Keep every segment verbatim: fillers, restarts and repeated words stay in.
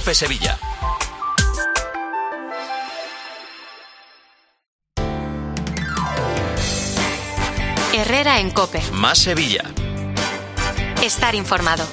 COPE Sevilla. Herrera en COPE. Más Sevilla. Estar informado.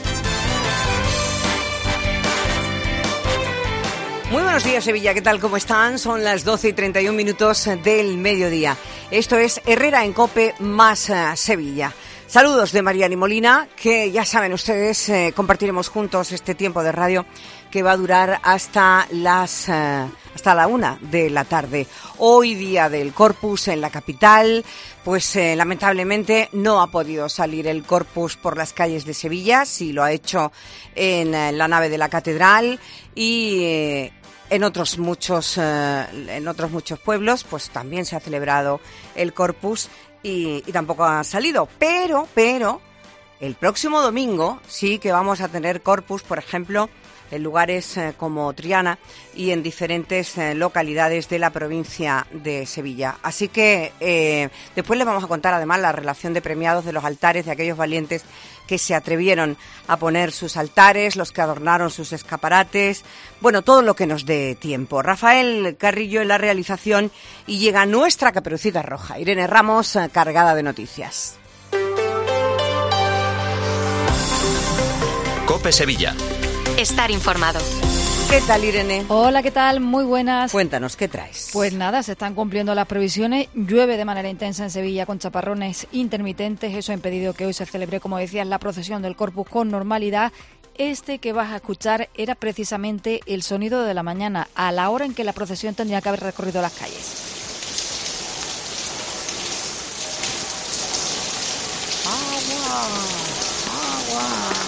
Muy buenos días, Sevilla. ¿Qué tal? ¿Cómo están? Son las doce y treinta y un minutos del mediodía. Esto es Herrera en COPE más uh, Sevilla. Saludos de Mariani Molina, que ya saben ustedes, eh, compartiremos juntos este tiempo de radio que va a durar hasta las uh, hasta la una de la tarde. Hoy, día del Corpus en la capital, pues eh, lamentablemente no ha podido salir el Corpus por las calles de Sevilla, sí lo ha hecho en eh, la nave de la catedral y eh, en otros muchos eh, en otros muchos pueblos, pues también se ha celebrado el Corpus y, y tampoco ha salido. Pero, pero, el próximo domingo sí que vamos a tener Corpus, por ejemplo, en lugares eh, como Triana y en diferentes eh, localidades de la provincia de Sevilla. Así que eh, después les vamos a contar además la relación de premiados de los altares, de aquellos valientes que se atrevieron a poner sus altares, los que adornaron sus escaparates, bueno, todo lo que nos dé tiempo. Rafael Carrillo en la realización y llega nuestra Caperucita Roja, Irene Ramos, eh, cargada de noticias. COPE Sevilla. Estar informado. ¿Qué tal, Irene? Hola, ¿qué tal? Muy buenas. Cuéntanos, ¿qué traes? Pues nada, se están cumpliendo las previsiones. Llueve de manera intensa en Sevilla con chaparrones intermitentes. Eso ha impedido que hoy se celebre, como decías, la procesión del Corpus con normalidad. Este que vas a escuchar era precisamente el sonido de la mañana, a la hora en que la procesión tendría que haber recorrido las calles. Agua, agua.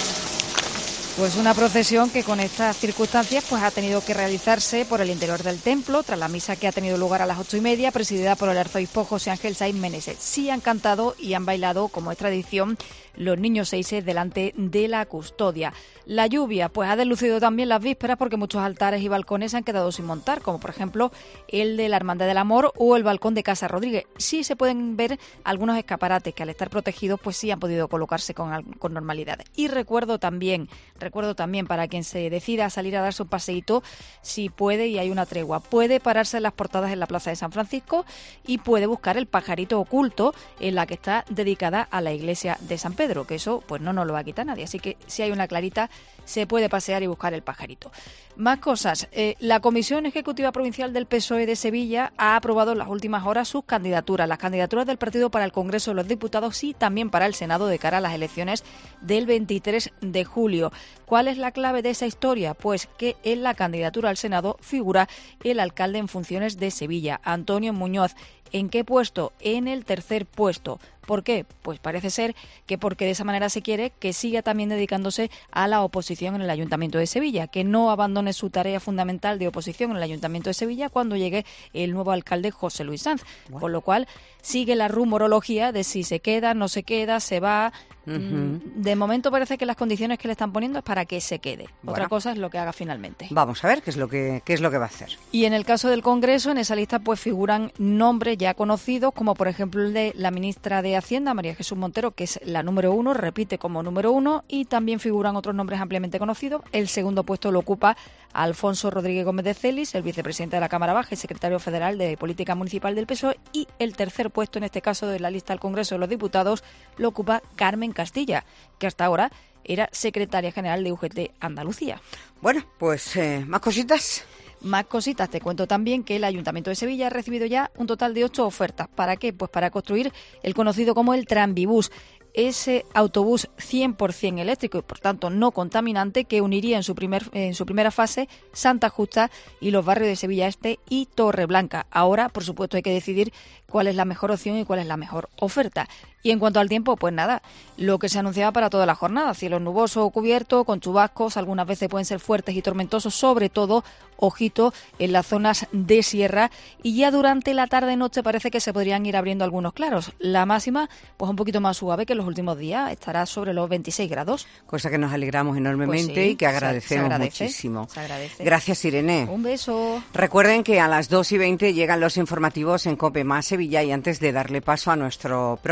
Pues una procesión que con estas circunstancias pues ha tenido que realizarse por el interior del templo, tras la misa que ha tenido lugar a las ocho y media, presidida por el arzobispo José Ángel Saiz Meneses. Sí han cantado y han bailado, como es tradición, los niños seises delante de la custodia. La lluvia pues ha deslucido también las vísperas porque muchos altares y balcones se han quedado sin montar, como por ejemplo el de la Hermandad del Amor o el balcón de Casa Rodríguez. Sí se pueden ver algunos escaparates que al estar protegidos pues sí han podido colocarse con, con normalidad. Y recuerdo también, recuerdo también para quien se decida a salir a darse un paseíto, si puede y hay una tregua, puede pararse en las portadas en la Plaza de San Francisco y puede buscar el pajarito oculto en la que está dedicada a la iglesia de San Pedro, que eso pues no nos lo va a quitar nadie, así que si hay una clarita se puede pasear y buscar el pajarito. Más cosas. Eh, la Comisión Ejecutiva Provincial del P S O E de Sevilla ha aprobado en las últimas horas sus candidaturas, las candidaturas del partido para el Congreso de los Diputados y también para el Senado de cara a las elecciones del veintitrés de julio. ¿Cuál es la clave de esa historia? Pues que en la candidatura al Senado figura el alcalde en funciones de Sevilla, Antonio Muñoz. ¿En qué puesto? En el tercer puesto. ¿Por qué? Pues parece ser que porque de esa manera se quiere que siga también dedicándose a la oposición en el Ayuntamiento de Sevilla, que no abandone su tarea fundamental de oposición en el Ayuntamiento de Sevilla cuando llegue el nuevo alcalde José Luis Sanz. Bueno. Con lo cual sigue la rumorología de si se queda, no se queda, se va. Uh-huh. De momento parece que las condiciones que le están poniendo es para que se quede. Bueno. Otra cosa es lo que haga finalmente. Vamos a ver qué es lo que qué es lo que va a hacer. Y en el caso del Congreso, en esa lista pues figuran nombres ya conocidos, como por ejemplo el de la ministra de Hacienda, María Jesús Montero, que es la número uno, repite como número uno, y también figuran otros nombres ampliamente conocidos. El segundo puesto lo ocupa Alfonso Rodríguez Gómez de Celis, el vicepresidente de la Cámara Baja y secretario federal de Política Municipal del P S O E, y el tercer puesto, en este caso de la lista del Congreso de los Diputados, lo ocupa Carmen Castilla, que hasta ahora era secretaria general de U G T Andalucía. Bueno, pues eh, más cositas. Más cositas, te cuento también que el Ayuntamiento de Sevilla ha recibido ya un total de ocho ofertas. ¿Para qué? Pues para construir el conocido como el Tranvibús, ese autobús cien por ciento eléctrico y por tanto no contaminante que uniría en su primer en su primera fase Santa Justa y los barrios de Sevilla Este y Torreblanca. Ahora, por supuesto, hay que decidir cuál es la mejor opción y cuál es la mejor oferta. Y en cuanto al tiempo, pues nada, lo que se anunciaba para toda la jornada, cielo nuboso o cubierto, con chubascos, algunas veces pueden ser fuertes y tormentosos, sobre todo, ojito, en las zonas de sierra, y ya durante la tarde-noche parece que se podrían ir abriendo algunos claros. La máxima, pues un poquito más suave que en los últimos días, estará sobre los veintiséis grados. Cosa que nos alegramos enormemente pues sí, y que agradecemos se agradece, muchísimo. Se agradece. Gracias, Irene. Un beso. Recuerden que a las dos y veinte llegan los informativos en COPE más Sevilla, y antes de darle paso a nuestro próximo invitado,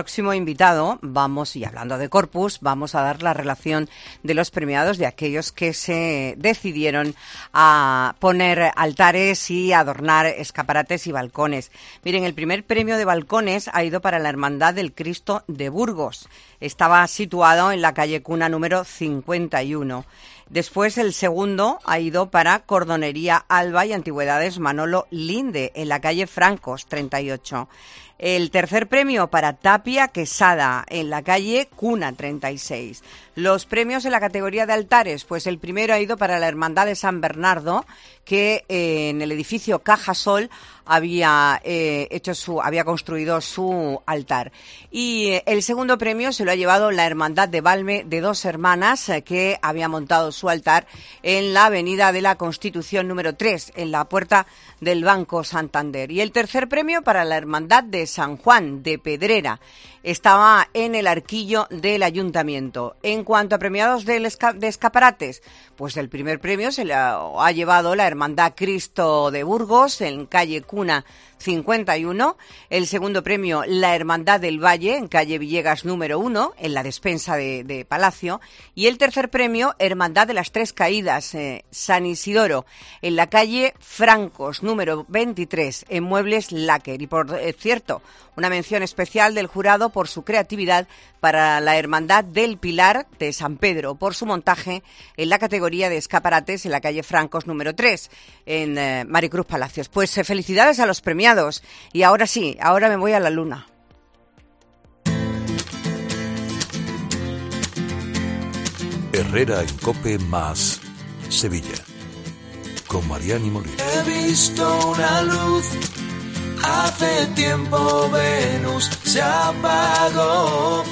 invitado, vamos, y hablando de Corpus, vamos a dar la relación de los premiados, de aquellos que se decidieron a poner altares y adornar escaparates y balcones. Miren, el primer premio de balcones ha ido para la Hermandad del Cristo de Burgos. Estaba situado en la calle Cuna número cincuenta y uno. Después, el segundo ha ido para Cordonería Alba y Antigüedades Manolo Linde, en la calle Francos, treinta y ocho. El tercer premio para Tapia Quesada, en la calle Cuna, treinta y seis. Los premios en la categoría de altares, pues el primero ha ido para la Hermandad de San Bernardo, que eh, en el edificio Cajasol había eh, hecho su, había construido su altar. Y eh, el segundo premio se lo ha llevado la Hermandad de Valme de Dos Hermanas, eh, que había montado su altar en la Avenida de la Constitución número tres, en la puerta del Banco Santander. Y el tercer premio para la Hermandad de San Juan de Pedrera. Estaba en el arquillo del Ayuntamiento. En cuanto a premiados de, esca- de escaparates, pues el primer premio se lo ha, ha llevado la Hermandad Cristo de Burgos, en calle Cuna cincuenta y uno. El segundo premio, la Hermandad del Valle, en calle Villegas número uno, en la despensa de, de Palacio. Y el tercer premio, Hermandad de las Tres Caídas, eh, San Isidoro, en la calle Francos número veintitrés, en Muebles Láquer. Y por eh, cierto, una mención especial del jurado por su creatividad para la Hermandad del Pilar de San Pedro, por su montaje en la categoría de escaparates en la calle Francos número tres, en eh, Maricruz Palacios. Pues eh, felicidades a los premiados. Y ahora sí, ahora me voy a la luna. Herrera en COPE más Sevilla, con Mariani Molina. He visto una luz, hace tiempo Venus se apagó.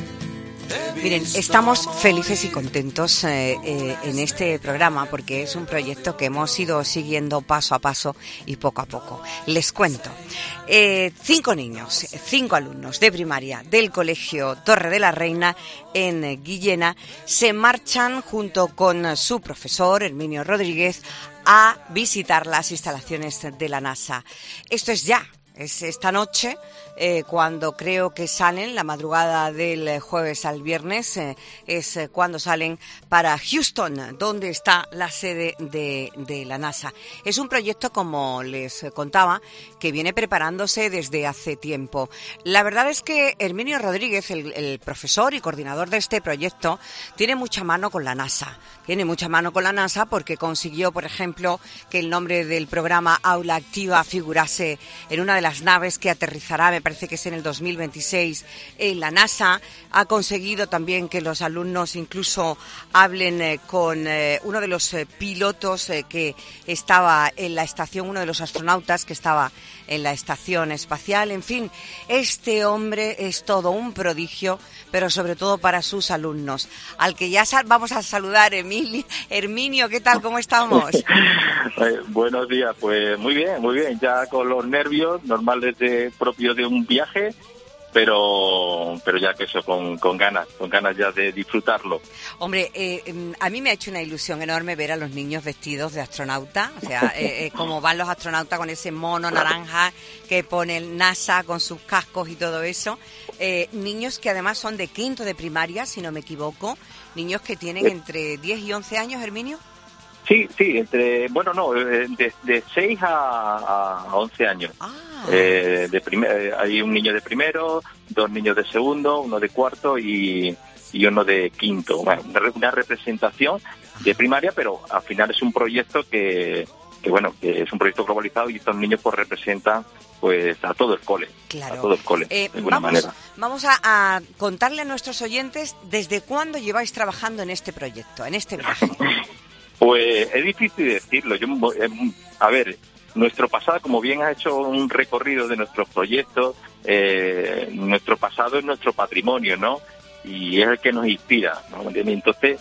Miren, estamos felices y contentos eh, eh, en este programa porque es un proyecto que hemos ido siguiendo paso a paso y poco a poco. Les cuento, eh, cinco niños, cinco alumnos de primaria del Colegio Torre de la Reina en eh, Guillena se marchan junto con su profesor, Herminio Rodríguez, a visitar las instalaciones de la NASA. Esto es ya. Es esta noche, eh, cuando creo que salen, la madrugada del jueves al viernes, eh, es eh, cuando salen para Houston, donde está la sede de, de la NASA. Es un proyecto, como les contaba, que viene preparándose desde hace tiempo. La verdad es que Herminio Rodríguez, el, el profesor y coordinador de este proyecto, tiene mucha mano con la NASA. Tiene mucha mano con la NASA porque consiguió, por ejemplo, que el nombre del programa Aula Activa figurase en una de las naves que aterrizará, me parece que es en el dos mil veintiséis, en la NASA. Ha conseguido también que los alumnos incluso hablen eh, con eh, uno de los eh, pilotos eh, que estaba en la estación, uno de los astronautas que estaba en la estación espacial. En fin, este hombre es todo un prodigio, pero sobre todo para sus alumnos, al que ya sal- vamos a saludar. Emilio, Herminio, ¿qué tal? ¿Cómo estamos? Eh, buenos días, pues muy bien, muy bien, ya con los nervios normales de, propios de un viaje, pero pero ya que eso, con, con ganas, con ganas ya de disfrutarlo. Hombre, eh, a mí me ha hecho una ilusión enorme ver a los niños vestidos de astronauta, o sea, eh, eh, como van los astronautas con ese mono naranja que pone el NASA con sus cascos y todo eso. Eh, niños que además son de quinto de primaria, si no me equivoco, niños que tienen entre diez y once años, Herminio. Sí, sí, entre, bueno, no, de, de seis a, a once años. Ah. Eh, de primer, hay un niño de primero, dos niños de segundo, uno de cuarto y, y uno de quinto. Bueno, una representación de primaria, pero al final es un proyecto que, que bueno, que es un proyecto globalizado y estos niños pues representan pues a todo el cole, claro. a todo el cole, eh, de alguna vamos, manera. Vamos a, a contarle a nuestros oyentes desde cuándo lleváis trabajando en este proyecto, en este viaje. Pues es difícil decirlo. Yo, a ver, nuestro pasado, como bien has hecho un recorrido de nuestros proyectos, eh, nuestro pasado es nuestro patrimonio, ¿no? Y es el que nos inspira, ¿no? Entonces,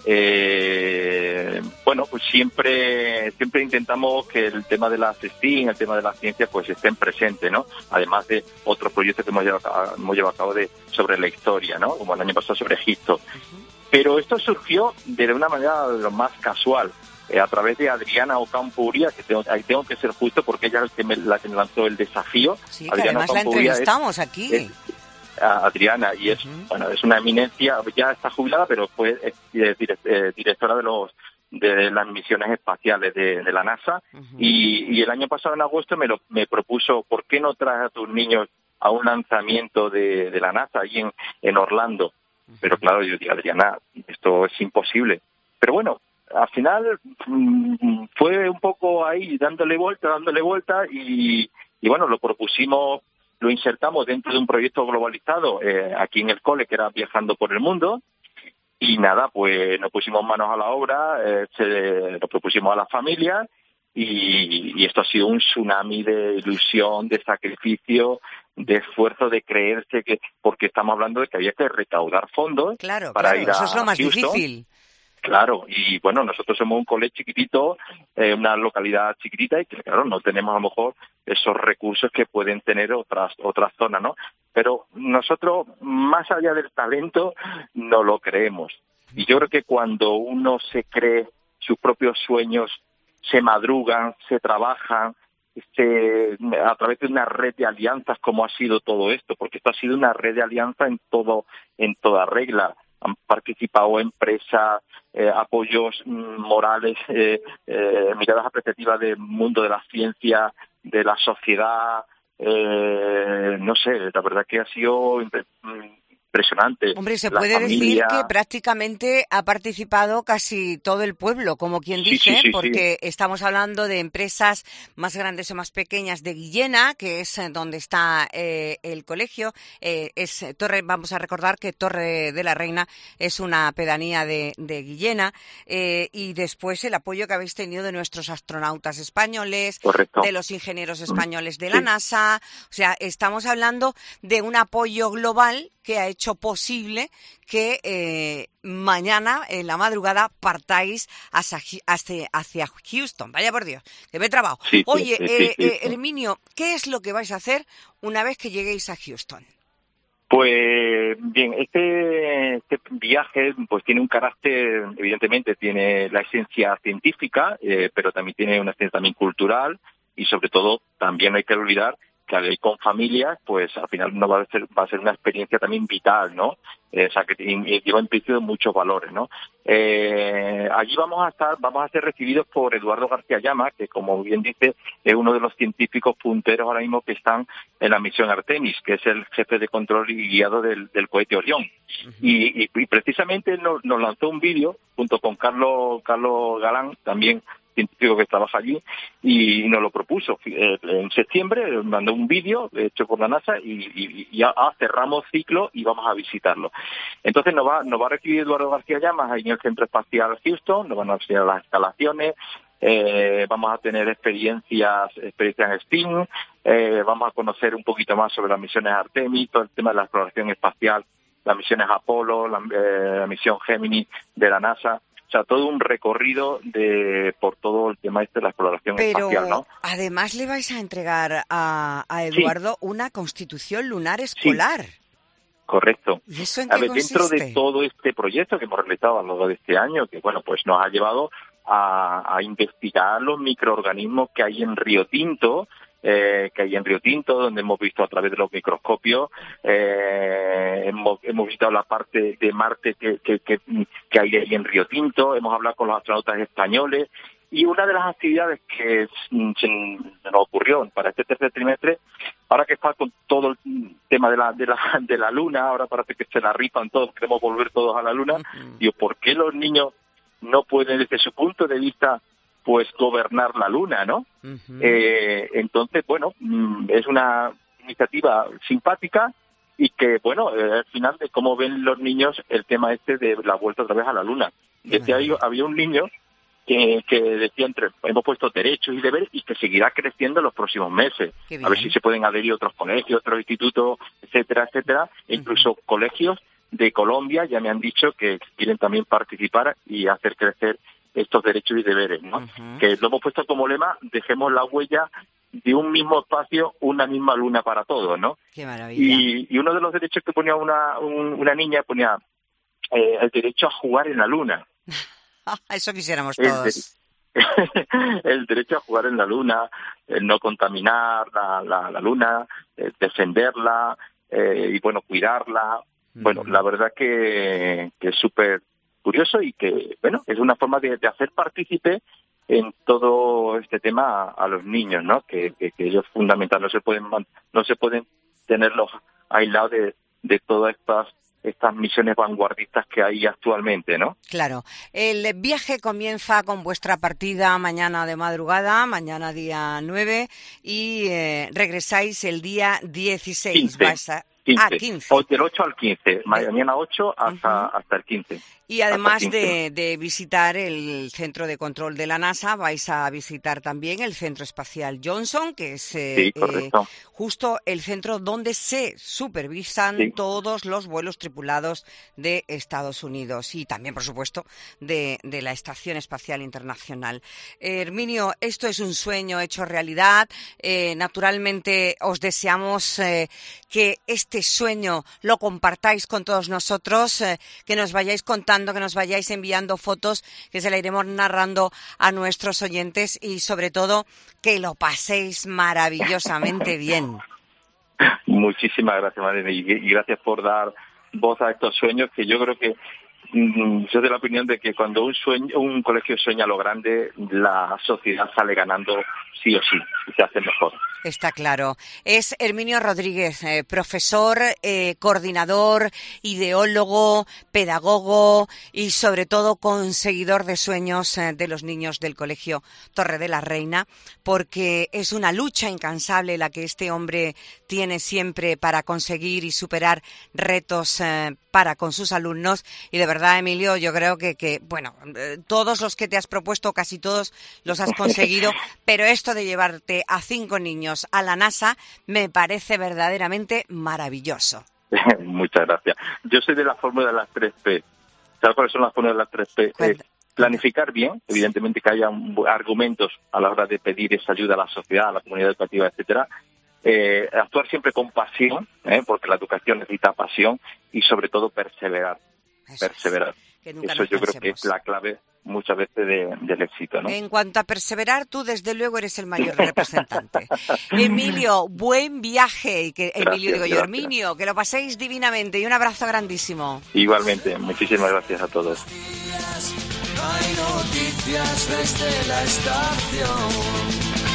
eh, bueno, pues siempre siempre intentamos que el tema de la STEAM, el tema de la ciencia, pues estén presentes, ¿no? Además de otros proyectos que hemos llevado, hemos llevado a cabo de, sobre la historia, ¿no? Como el año pasado sobre Egipto. Uh-huh. Pero esto surgió de una manera de lo más casual, eh, a través de Adriana Ocampuria, que tengo, ahí tengo que ser justo porque ella es la que me, la que me lanzó el desafío. Sí, Adriana que además Ocampuria la entrevistamos es, aquí. Es, a Adriana, y es, uh-huh. bueno, es una eminencia, ya está jubilada, pero fue eh, eh, directora de los de las misiones espaciales de, de la NASA, uh-huh. y, y el año pasado en agosto me lo me propuso, ¿por qué no traes a tus niños a un lanzamiento de, de la NASA ahí en, en Orlando? Uh-huh. Pero claro, yo dije, Adriana, esto es imposible. Pero bueno, al final mmm, fue un poco ahí dándole vuelta, dándole vuelta, y, y bueno, lo propusimos, lo insertamos dentro de un proyecto globalizado eh, aquí en el cole, que era Viajando por el Mundo. Y nada, pues nos pusimos manos a la obra, eh, se, lo propusimos a la familia, y, y esto ha sido un tsunami de ilusión, de sacrificio, de esfuerzo, de creerse que, porque estamos hablando de que había que recaudar fondos claro, para claro, ir a eso es lo más Houston. difícil. Claro, y bueno, nosotros somos un cole chiquitito, eh, una localidad chiquitita, y que claro, no tenemos a lo mejor esos recursos que pueden tener otras otras zonas, ¿no? Pero nosotros, más allá del talento, no lo creemos. Y yo creo que cuando uno se cree sus propios sueños, se madrugan, se trabajan, se, a través de una red de alianzas, como ha sido todo esto, porque esto ha sido una red de alianza en todo, en toda regla. Han participado empresas, eh, apoyos mm, morales, eh, eh, miradas apreciativas del mundo de la ciencia, de la sociedad, eh, no sé, la verdad que ha sido impresionante. Hombre, se la puede familia... decir que prácticamente ha participado casi todo el pueblo, como quien dice, sí, sí, sí, porque sí. estamos hablando de empresas más grandes o más pequeñas de Guillena, que es donde está eh, el colegio. Eh, es Torre, vamos a recordar que Torre de la Reina es una pedanía de, de Guillena, eh, y después el apoyo que habéis tenido de nuestros astronautas españoles, Correcto. de los ingenieros españoles de la sí. NASA. O sea, estamos hablando de un apoyo global que ha hecho posible que eh, mañana, en la madrugada, partáis hacia, hacia, hacia Houston. Vaya por Dios, que me he trabado. Sí, sí, Oye, sí, eh, sí, sí, eh, sí. Herminio, ¿qué es lo que vais a hacer una vez que lleguéis a Houston? Pues bien, este, este viaje pues tiene un carácter, evidentemente tiene la esencia científica, eh, pero también tiene una esencia también cultural, y sobre todo también no hay que olvidar que al ir con familias, pues al final no va a ser, va a ser una experiencia también vital, ¿no? Eh, o sea, que lleva implícito muchos valores, ¿no? Eh, allí vamos a estar, vamos a ser recibidos por Eduardo García Llama, que como bien dice, es uno de los científicos punteros ahora mismo que están en la misión Artemis, que es el jefe de control y guiado del, del cohete Orión. Uh-huh. Y, y, y precisamente nos, nos lanzó un vídeo, junto con Carlos, Carlos Galán, también científico que trabaja allí, y nos lo propuso. En septiembre mandó un vídeo hecho por la NASA, y, y, y ya cerramos ciclo y vamos a visitarlo. Entonces nos va, nos va a recibir Eduardo García Llamas ahí en el Centro Espacial Houston, nos van a enseñar las instalaciones, eh, vamos a tener experiencias, experiencias en STEAM, eh, vamos a conocer un poquito más sobre las misiones Artemis, todo el tema de la exploración espacial, las misiones Apolo, la, eh, la misión Gemini de la NASA. O sea, todo un recorrido de por todo el tema este de la exploración Pero espacial, ¿no? Además le vais a entregar a, a Eduardo sí. una constitución lunar escolar. Sí. Correcto. ¿Y eso en a qué ver, consiste? Dentro de todo este proyecto que hemos realizado a lo largo de este año, que bueno, pues nos ha llevado a, a investigar los microorganismos que hay en Río Tinto, Eh, que hay en Río Tinto, donde hemos visto a través de los microscopios, eh, hemos, hemos visitado la parte de Marte que, que, que, que hay ahí en Río Tinto, hemos hablado con los astronautas españoles, y una de las actividades que se nos ocurrió para este tercer trimestre, ahora que está con todo el tema de la, de la, de la Luna, ahora parece que se la rifan todos, queremos volver todos a la Luna, uh-huh. Digo, ¿por qué los niños no pueden, desde su punto de vista, pues gobernar la Luna, ¿no? Uh-huh. Eh, entonces, bueno, es una iniciativa simpática y que, bueno, eh, al final de cómo ven los niños el tema este de la vuelta otra vez a la Luna. Desde ahí había un niño que, que decía, entre, hemos puesto derechos y deberes, y que seguirá creciendo en los próximos meses. A ver si se pueden adherir otros colegios, otros institutos, etcétera, etcétera, uh-huh. E incluso colegios de Colombia ya me han dicho que quieren también participar y hacer crecer estos derechos y deberes, ¿no? Uh-huh. Que lo hemos puesto como lema, dejemos la huella de un mismo espacio, una misma luna para todos, ¿no? Qué maravilla. Y, y uno de los derechos que ponía una, un, una niña, ponía eh, el derecho a jugar en la luna. Eso quisiéramos todos. El, de, el derecho a jugar en la luna, el no contaminar la, la, la luna, el defenderla, eh, y bueno, cuidarla. Mm. Bueno, la verdad que, que es súper curioso y que, bueno, es una forma de, de hacer partícipe en todo este tema a, a los niños, ¿no? Que, que, que ellos es fundamental, no se pueden no se pueden tenerlos aislados de, de todas estas estas misiones vanguardistas que hay actualmente, ¿no? Claro. El viaje comienza con vuestra partida mañana de madrugada, mañana día nueve, y eh, regresáis el día dieciséis. quince. Vais a... quince. Ah, quince. O del ocho al quince, mañana ocho hasta, uh-huh. hasta el quince. Y además de, de visitar el centro de control de la NASA, vais a visitar también el centro espacial Johnson, que es eh, sí, eh, justo el centro donde se supervisan sí. todos los vuelos tripulados de Estados Unidos y también, por supuesto, de, de la Estación Espacial Internacional. Eh, Herminio, esto es un sueño hecho realidad. Eh, naturalmente, os deseamos eh, que este sueño lo compartáis con todos nosotros, eh, que nos vayáis contando, que nos vayáis enviando fotos, que se la iremos narrando a nuestros oyentes y sobre todo que lo paséis maravillosamente bien. Muchísimas gracias, Marina, y gracias por dar voz a estos sueños que yo creo que mm, soy de la opinión de que cuando un sueño, un colegio sueña lo grande, la sociedad sale ganando sí o sí y se hace mejor. Está claro. Es Herminio Rodríguez, eh, profesor, eh, coordinador, ideólogo, pedagogo y sobre todo conseguidor de sueños eh, de los niños del Colegio Torre de la Reina, porque es una lucha incansable la que este hombre tiene siempre para conseguir y superar retos eh, para con sus alumnos. Y de verdad, Emilio, yo creo que, que bueno, eh, todos los que te has propuesto, casi todos los has conseguido, pero esto de llevarte a cinco niños a la NASA me parece verdaderamente maravilloso. Muchas gracias. Yo soy de la fórmula de las tres P. ¿Sabes cuáles son las fórmulas de las tres P? Eh, planificar bien, evidentemente que haya un, argumentos a la hora de pedir esa ayuda a la sociedad, a la comunidad educativa, etcétera. Eh, actuar siempre con pasión, ¿eh? porque la educación necesita pasión y sobre todo perseverar. Eso perseverar. Es, Eso yo creo que es la clave muchas veces de, del éxito, ¿no? En cuanto a perseverar, tú desde luego eres el mayor representante. Emilio, buen viaje. Y que gracias, Emilio digo yo, gracias. Herminio, que lo paséis divinamente y un abrazo grandísimo. Igualmente, muchísimas gracias a todos. No hay noticias desde la estación.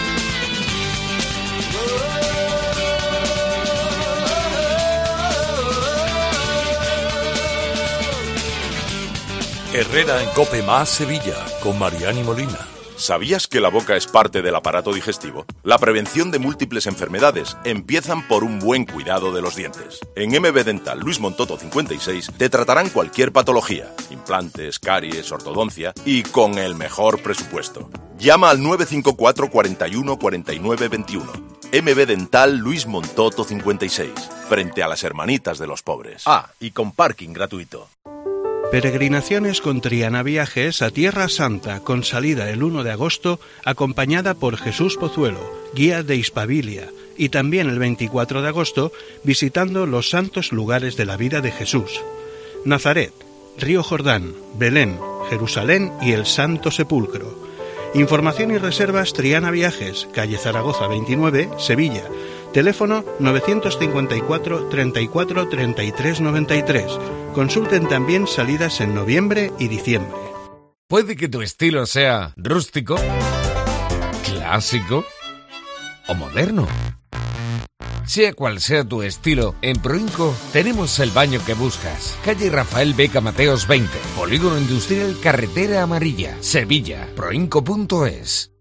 Herrera en COPE más Sevilla, con Mariani Molina. ¿Sabías que la boca es parte del aparato digestivo? La prevención de múltiples enfermedades empiezan por un buen cuidado de los dientes. En M B Dental Luis Montoto cincuenta y seis te tratarán cualquier patología, implantes, caries, ortodoncia y con el mejor presupuesto. Llama al nueve cinco cuatro, cuatro uno, cuatro nueve dos uno. M B Dental Luis Montoto cincuenta y seis, frente a las hermanitas de los pobres. Ah, y con parking gratuito. Peregrinaciones con Triana Viajes a Tierra Santa, con salida el uno de agosto, acompañada por Jesús Pozuelo, guía de Hispabilia, y también el veinticuatro de agosto, visitando los santos lugares de la vida de Jesús: Nazaret, Río Jordán, Belén, Jerusalén y el Santo Sepulcro. Información y reservas Triana Viajes, calle Zaragoza veintinueve, Sevilla. Teléfono nueve cinco cuatro, treinta y cuatro, treinta y tres noventa y tres. Consulten también salidas en noviembre y diciembre. Puede que tu estilo sea rústico, clásico o moderno. Sea cual sea tu estilo, en Proinco tenemos el baño que buscas. Calle Rafael Beca Mateos veinte, Polígono Industrial Carretera Amarilla, Sevilla. Proinco punto es.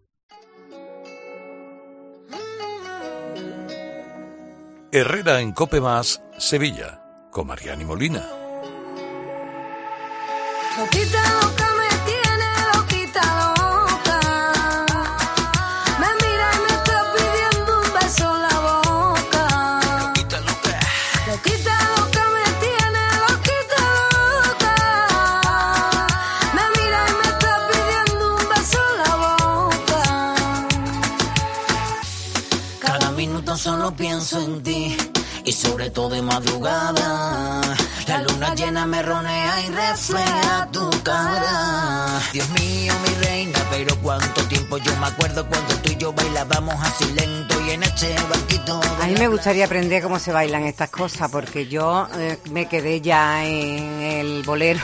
Herrera en COPE más Sevilla, con Mariani Molina. Loquita loca me tiene, loquita loca. Me mira y me está pidiendo un beso en la boca. Loquita loca. Loquita loca me tiene, loquita loca. Me mira y me está pidiendo un beso en la boca. Cada minuto solo pienso en ti, y sobre todo de madrugada. La luna llena me ronea y refleja tu cara. Dios mío, mi reina, pero cuánto tiempo. Yo me acuerdo cuando tú y yo bailábamos así lento y en este banquito. A mí me gustaría aprender cómo se bailan estas cosas, porque yo eh, me quedé ya en el bolero.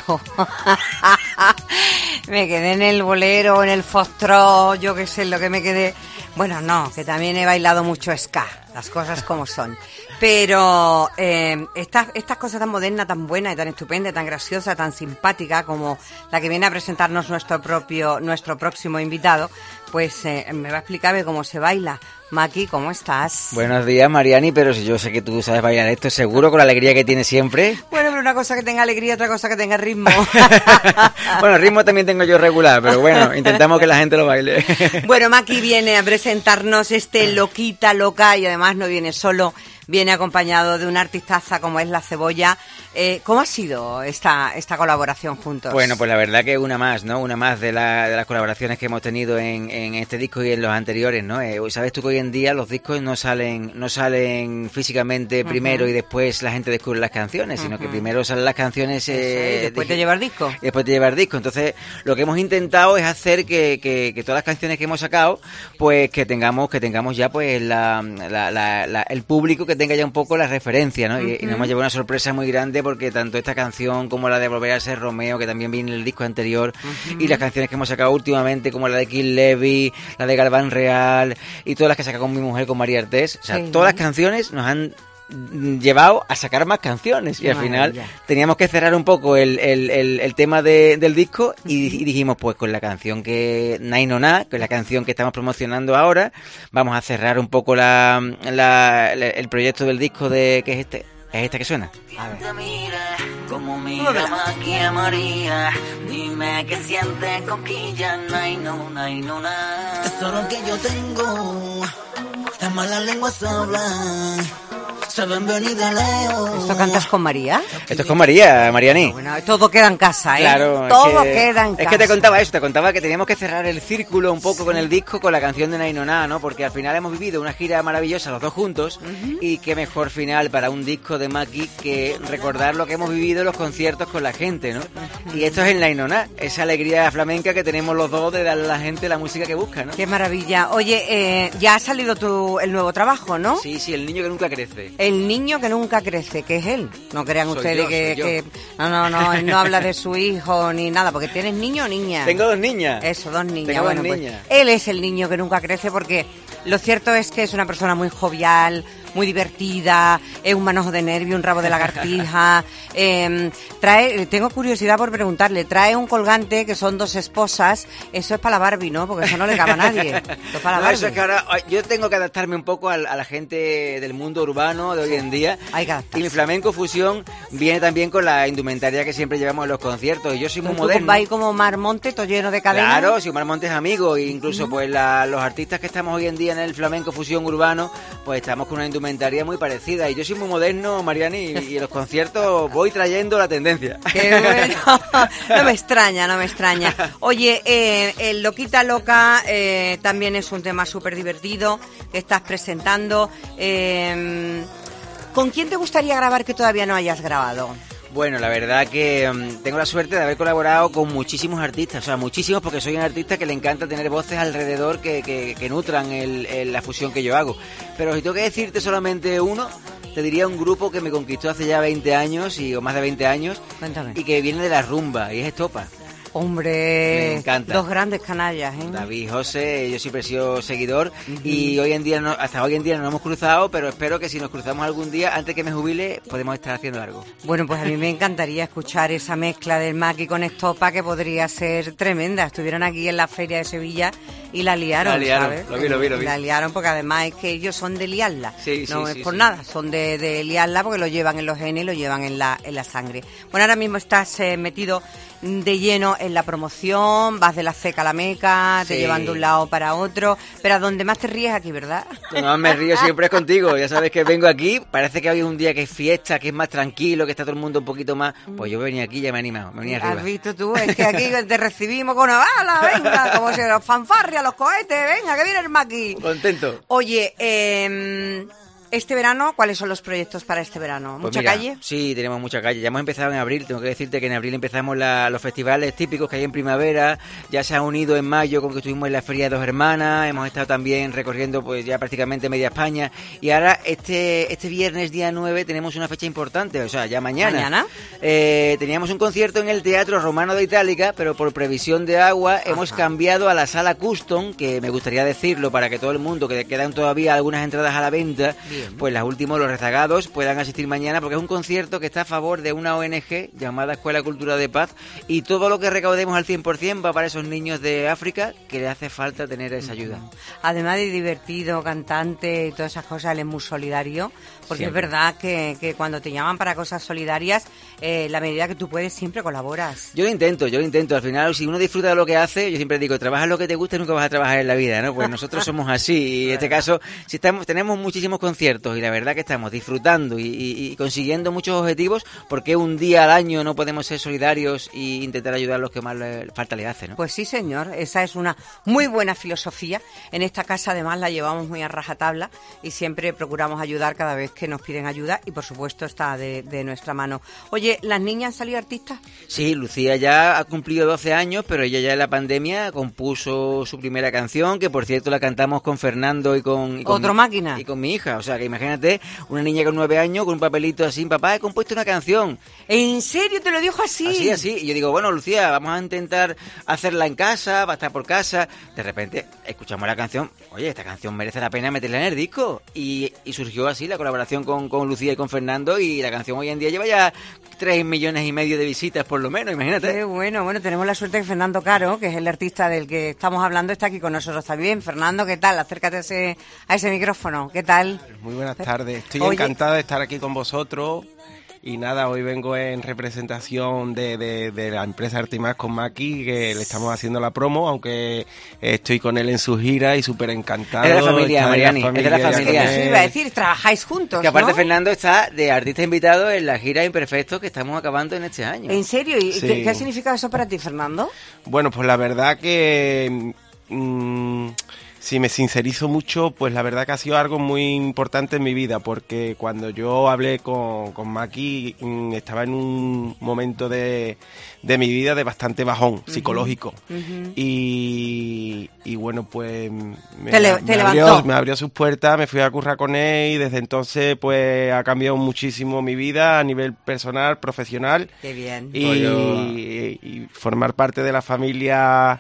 Me quedé en el bolero, en el foxtrot, yo qué sé, lo que me quedé. Bueno, no, que también he bailado mucho ska, las cosas como son. Pero eh, estas, estas cosas tan modernas, tan buenas y tan estupendas, tan graciosas, tan simpáticas como la que viene a presentarnos nuestro propio, nuestro próximo invitado, pues eh, me va a explicar cómo se baila. Maki, ¿cómo estás? Buenos días, Mariani, pero si yo sé que tú sabes bailar esto, seguro, con la alegría que tienes siempre. Bueno, pero una cosa que tenga alegría, otra cosa que tenga ritmo. Bueno, ritmo también tengo yo regular, pero bueno, intentamos que la gente lo baile. Bueno, Maki viene a presentarnos este Loquita Loca y además no viene solo, viene acompañado de una artistaza como es La Cebolla. Eh, ¿Cómo ha sido esta esta colaboración juntos? Bueno, pues la verdad que una más, ¿no? Una más de, la, de las colaboraciones que hemos tenido en, en este disco y en los anteriores, ¿no? Eh, sabes tú que hoy en día los discos no salen no salen físicamente primero uh-huh. y después la gente descubre las canciones, sino uh-huh. que primero salen las canciones... Eh, sí, después de llevar disco. Después de llevar disco. Entonces, lo que hemos intentado es hacer que, que, que todas las canciones que hemos sacado, pues que tengamos que tengamos ya pues la, la, la, la el público que tenga ya un poco la referencia, ¿no? Uh-huh. Y, y nos hemos llevado una sorpresa muy grande, porque tanto esta canción como la de Volver a ser Romeo, que también viene en el disco anterior, uh-huh. y las canciones que hemos sacado últimamente, como la de Kid Levy, la de Galván Real, y todas las que he sacado con mi mujer, con María Artés, o sea, sí. todas las canciones nos han llevado a sacar más canciones, y al final teníamos que cerrar un poco el, el, el, el tema de, del disco, y, y dijimos, pues con la canción que Nai No Na, que es la canción que estamos promocionando ahora, vamos a cerrar un poco la, la, la el proyecto del disco de que es este. ¿Es esta que suena? A ver. Como mira Maquia María, dime qué sientes coquilla, nay no, nay no, na. Tesoro que yo tengo, las malas lenguas hablan, saben venir de lejos. ¿Esto cantas con María? Esto es con María, Mariani. Bueno, todo queda en casa, ¿eh? Claro, todo que, queda en es casa. Es que te contaba eso, te contaba que teníamos que cerrar el círculo un poco sí. con el disco, con la canción de Nai No Na, ¿no? Porque al final hemos vivido una gira maravillosa los dos juntos, uh-huh. y qué mejor final para un disco de Maki que recordar lo que hemos vivido en los conciertos con la gente, ¿no? Uh-huh. Y esto es en Nai No Na, esa alegría flamenca que tenemos los dos de darle a la gente la música que busca, ¿no? Qué maravilla. Oye, eh, ya ha salido tu, el nuevo trabajo, ¿no? Sí, sí, El niño que nunca crece. El niño que nunca crece, que es él. No crean soy ustedes yo, que, que... No, no, no, él no habla de su hijo ni nada, porque ¿tienes niño o niña? Tengo dos niñas. Eso, dos niñas. Tengo bueno, dos niñas. Pues él es el niño que nunca crece, porque lo cierto es que es una persona muy jovial, muy divertida, es un manojo de nervio, un rabo de lagartija. eh, trae, tengo curiosidad por preguntarle, trae un colgante que son dos esposas, eso es para la Barbie, ¿no? Porque eso no le cabe a nadie. Eso es para la no, Barbie. Eso es que ahora yo tengo que adaptarme un poco a, a la gente del mundo urbano de hoy en día. Hay que adaptarse. Y mi flamenco fusión viene también con la indumentaria que siempre llevamos en los conciertos. Y yo soy muy ¿Tú moderno. vais como Mar Monte, todo lleno de cadenas? Claro, si Mar Monte es amigo, e incluso uh-huh. pues la, los artistas que estamos hoy en día en el flamenco fusión urbano, pues estamos con una indumentaria muy parecida. Y yo soy muy moderno, Mariani, y, y en los conciertos voy trayendo la tendencia. Qué bueno. No me extraña, no me extraña. Oye, eh, el Loquita Loca eh, también es un tema súper divertido que estás presentando. Eh, ¿Con quién te gustaría grabar que todavía no hayas grabado? Bueno, la verdad que um, tengo la suerte de haber colaborado con muchísimos artistas, o sea, muchísimos, porque soy un artista que le encanta tener voces alrededor que, que, que nutran el, el, la fusión que yo hago. Pero si tengo que decirte solamente uno, te diría un grupo que me conquistó hace ya veinte años, y, o más de veinte años, Cuéntame. Y que viene de la rumba, y es Estopa. Hombre, me encanta. Dos grandes canallas, ¿eh? David, José, yo siempre he sido seguidor, uh-huh. y hoy en día no, hasta hoy en día no nos hemos cruzado, pero espero que si nos cruzamos algún día, antes que me jubile, podemos estar haciendo algo. Bueno, pues a mí me encantaría escuchar esa mezcla del Maki con Estopa, que podría ser tremenda. Estuvieron aquí en la Feria de Sevilla y la liaron, la liaron, ¿sabes? Lo vi, lo vi, lo vi. La liaron porque además es que ellos son de liarla. Sí, no sí, es sí, por sí. nada, son de, de liarla porque lo llevan en los genes y lo llevan en la, en la sangre. Bueno, ahora mismo estás eh, metido de lleno en la promoción, vas de la ceca a la meca, te sí. llevan de un lado para otro, pero a donde más te ríes aquí, ¿verdad? Donde más me río siempre es contigo, ya sabes que vengo aquí, parece que hoy es un día que es fiesta, que es más tranquilo, que está todo el mundo un poquito más, pues yo venía aquí y ya me he animado, me venía arriba. ¿Has visto tú? Es que aquí te recibimos con una bala, venga, como si los fanfarrias, los cohetes, venga, que viene el Maki. Contento. Oye, eh... este verano, ¿cuáles son los proyectos para este verano? Pues ¿Mucha mira, calle? Sí, tenemos mucha calle. Ya hemos empezado en abril. Tengo que decirte que en abril empezamos la, los festivales típicos que hay en primavera. Ya se han unido en mayo con que estuvimos en la Feria de Dos Hermanas. Hemos estado también recorriendo pues ya prácticamente media España. Y ahora este este viernes día nueve tenemos una fecha importante, o sea, ya mañana. ¿Mañana? Eh, teníamos un concierto en el Teatro Romano de Itálica, pero por previsión de agua Ajá. hemos cambiado a la Sala Custom, que me gustaría decirlo para que todo el mundo, que quedan todavía algunas entradas a la venta, Bien. pues las últimos, los rezagados, puedan asistir mañana, porque es un concierto que está a favor de una O N G llamada Escuela Cultura de Paz, y todo lo que recaudemos al cien por ciento va para esos niños de África que le hace falta tener esa ayuda. Además de divertido, cantante y todas esas cosas, él es muy solidario, porque siempre. Es verdad que, que cuando te llaman para cosas solidarias, eh, la medida que tú puedes siempre colaboras. Yo lo intento, yo lo intento. Al final, si uno disfruta de lo que hace, yo siempre digo, trabaja lo que te gusta y nunca vas a trabajar en la vida, ¿no? Pues nosotros somos así, y en este caso, si estamos, tenemos muchísimos conciertos y la verdad que estamos disfrutando y, y, y consiguiendo muchos objetivos, porque un día al año no podemos ser solidarios e intentar ayudar a los que más le, falta le hace, ¿no? Pues sí, señor, esa es una muy buena filosofía. En esta casa además la llevamos muy a rajatabla y siempre procuramos ayudar cada vez que nos piden ayuda, y por supuesto está de, de nuestra mano. Oye, ¿las niñas han salido artistas? Sí, Lucía ya ha cumplido doce años, pero ella ya en la pandemia compuso su primera canción, que por cierto la cantamos con Fernando y con... Y con ¿Otro máquina? Y con mi hija, o sea que imagínate, una niña con nueve años con un papelito así, papá, he compuesto una canción. ¿En serio te lo dijo así? Así, así, y yo digo, bueno, Lucía, vamos a intentar hacerla en casa, va a estar por casa. De repente escuchamos la canción, oye, esta canción merece la pena meterla en el disco, y, y surgió así la colaboración con, con Lucía y con Fernando, y la canción hoy en día lleva ya tres millones y medio de visitas por lo menos, imagínate. Qué bueno, bueno, tenemos la suerte que Fernando Caro, que es el artista del que estamos hablando, está aquí con nosotros también. Fernando, ¿qué tal? Acércate a ese, a ese micrófono, ¿qué tal? Muy buenas tardes, estoy Oye, encantado de estar aquí con vosotros. Y nada, hoy vengo en representación de, de, de la empresa Artimás con Maki, que le estamos haciendo la promo, aunque estoy con él en su gira y súper encantado. Es de la familia, Mariani, es de la familia. Eso iba a decir, trabajáis juntos, que aparte ¿no? Fernando está de artista invitado en la gira Imperfectos que estamos acabando en este año. ¿En serio? ¿Y Sí. qué, qué ha significado eso para ti, Fernando? Bueno, pues la verdad que... Mmm, si me sincerizo mucho, pues la verdad que ha sido algo muy importante en mi vida, porque cuando yo hablé con, con Maki, mmm, estaba en un momento de, de mi vida de bastante bajón uh-huh. psicológico. Uh-huh. Y, y bueno, pues me, te le, me, te abrió, me abrió sus puertas, me fui a currar con él, y desde entonces pues ha cambiado muchísimo mi vida a nivel personal, profesional. Qué bien. Y, y, y formar parte de la familia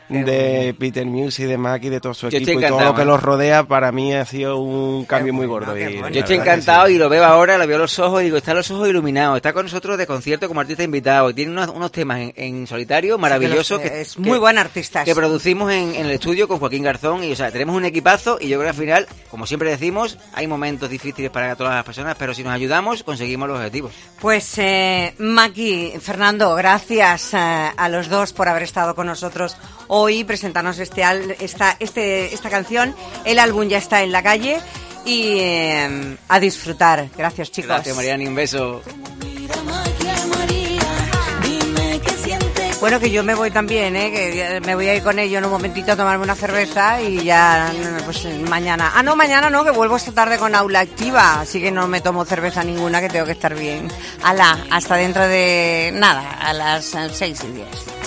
de Peter Music, de Maki, de todo su yo equipo y todo lo que los rodea, para mí ha sido un cambio muy gordo. Y, yo estoy encantado sí. y lo veo ahora, lo veo los ojos y digo, están los ojos iluminados, está con nosotros de concierto como artista invitado, y tiene unos, unos temas en, en solitario maravillosos. Sí, que que, es muy que, buen artista. Que eso. producimos en, en el estudio con Joaquín Garzón, y o sea, tenemos un equipazo, y yo creo que al final, como siempre decimos, hay momentos difíciles para todas las personas, pero si nos ayudamos, conseguimos los objetivos. Pues eh, Maki, Fernando, gracias eh, a los dos por haber estado con nosotros hoy, presentarnos este, esta, este, esta canción. El álbum ya está en la calle y eh, a disfrutar. Gracias, chicos. Gracias, Mariani, un beso. Bueno, que yo me voy también, ¿eh? Que me voy a ir con ellos en un momentito a tomarme una cerveza y ya, pues mañana. Ah, no, mañana no, que vuelvo esta tarde con Aula Activa, así que no me tomo cerveza ninguna, que tengo que estar bien. Ala, hasta dentro de nada, a las seis y diez.